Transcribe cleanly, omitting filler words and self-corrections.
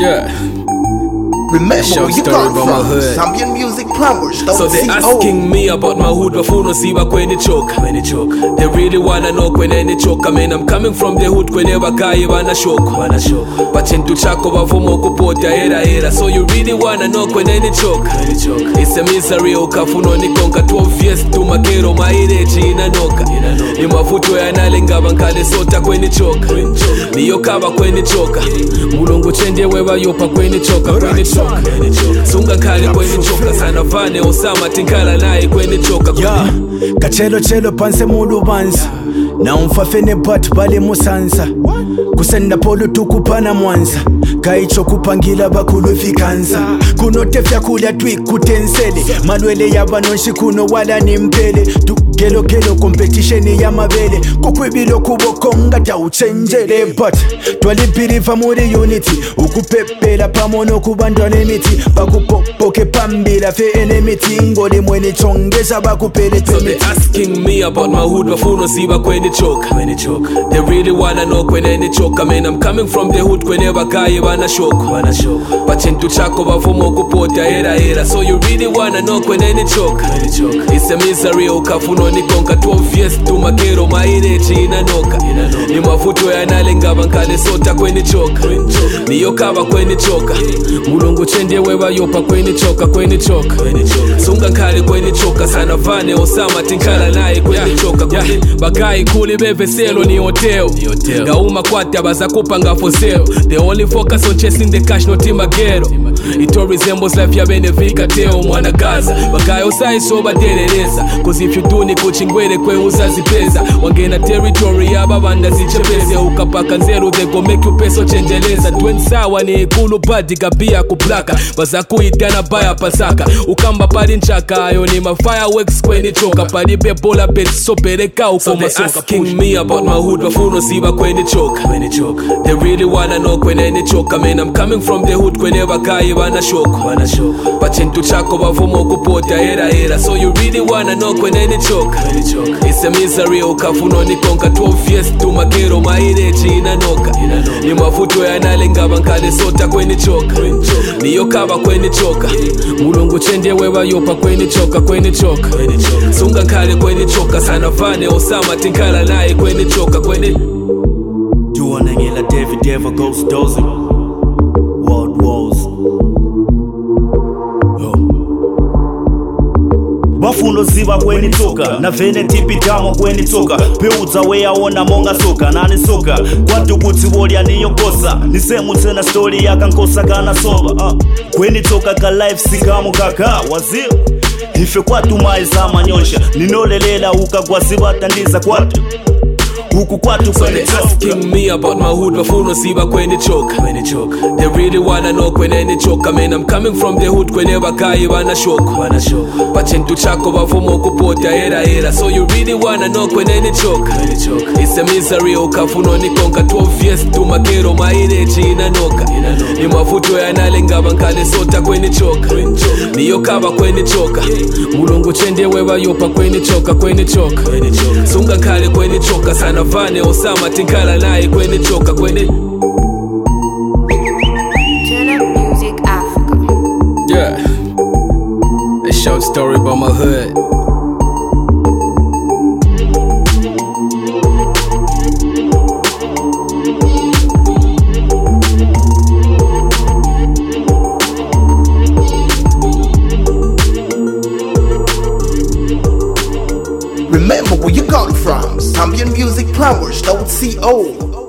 Yeah. Remember where you come from. Zambian music powers. So they asking me about my hood, bafuna siba kwenye choka. They really wanna know kwenye choka. Man, I'm coming from the hood kwenye bakayi banashoka. Bachintu chako bavumo kupota era. So you really wanna know kwenye choka. It's a misery ukafuna nikonka 12 years tu makero mairechi inanoka. Ni mafuto yanalenga bankale sota kwenye choka. Niyo kaba kwenye choka. Mulungu chenje weba yopa kwenye choka. Sunga kale kwenye choka sana vane Osama tinkala naye kwenye choka yeah. Kachelo panse mulu banza na umfafene bat bale musansa kusenda polo tukupana mwanza kaicho kupangila bakulu fikanza kunotefya kulya twikutensele malwele yabanonshi kuno wala nimpele gelo competition ya mabele kokwibilo kubokonga tauchenjele but twalipiriva muri unity ukupepela pamono kubandwa nemiti bakupoke pambila fe enemiti ngoli mweni chongeza bakupele So they asking me about my hood bafuna siba kwenye choka. They really wanna know kwenye choka. Man, I'm coming from the hood kwenye bakayi banashoka. Bachintu chako bavumo kupota era. So you really wanna know kwenye choka. It's a misery ukafuna nikonka 12 years tu makero mairechi inanoka. Ni mafuto yanalenga bankale sota kwenye choka. Niyo kaba kwenye choka. Mulungu chenje weba yopa kwenye choka. Sunga kale kwenye choka sana vane Osama tinkala naye kwenye choka. Bakayi kuli beveselo ni hotel. Gauma kwati abaza kupanga for sale. They only focus on chasing the cash not in magero. It all resembles life ya benefika teo mwana Gaza. Bakayi osai soba derereza. Cause if you do ni kuchingwele kwe uzazipeza. Wangena territory yaba banda zichepeze. Ukapaka nzeru they go make you peso chenjeleza. Dwen sawa ni ikulu badi gabia kuplaka. Baza kuitana baya pasaka. Ukamba pari nchaka ayo ni ma fireworks kwenye choka. Pari bebola bet so pereka ukoma soka. So they asking me about my hood bafuna siba kwenye choka. They really wanna know kwenye choka. Man, I'm coming from the hood kwenye bakayi banashoka. Bachintu chako bavumo kupota era. So you really wanna know kwenye choka. It's a misery ukafuna nikonka 12 years tu makero mairechi inanoka. Ni mafuto yanalenga bankale sota kwenye choka. Niyo kaba kwenye choka. Mulungu chenje weba yopa kwenye choka. Sunga kale kwenye choka sana vane Osama tinkala naye kwenye choka Juana ngela David Deva Ghost Dozy World Wars bafuno ziba kweni toka na vene tipi damo kweni toka peuza wea ona monga soka nani soka kwatu kuti woli aniyokosa nisemu tena story yaka nkosa kana soba kweni toka ka life sikamu kaka wazio ife kwatu maiza manyonsha ninolelela ukagwaziba tandiza kwatu huku kwatu kwenye choka. So they asking me about my hood bafuna siba kwenye choka. They really wanna know kwenye choka. Man, I'm coming from the hood kwenye bakayi banashoka. Bachintu chako bavumo kupota era. So you really wanna know kwenye choka. It's a misery ukafuna nikonka 12 years tu makero mairechi inanoka. Ni mafuto yanalenga bankale sota kwenye choka. Niyo kaba kwenye choka. Mulungu chenje weba yopa kwenye choka. Sunga kale kwenye choka sana vane Osama tinkala naye kwenye choka Turn Up Music Africa. Yeah. A short story about my hood. Remember where you come from. Zambian music powers. Co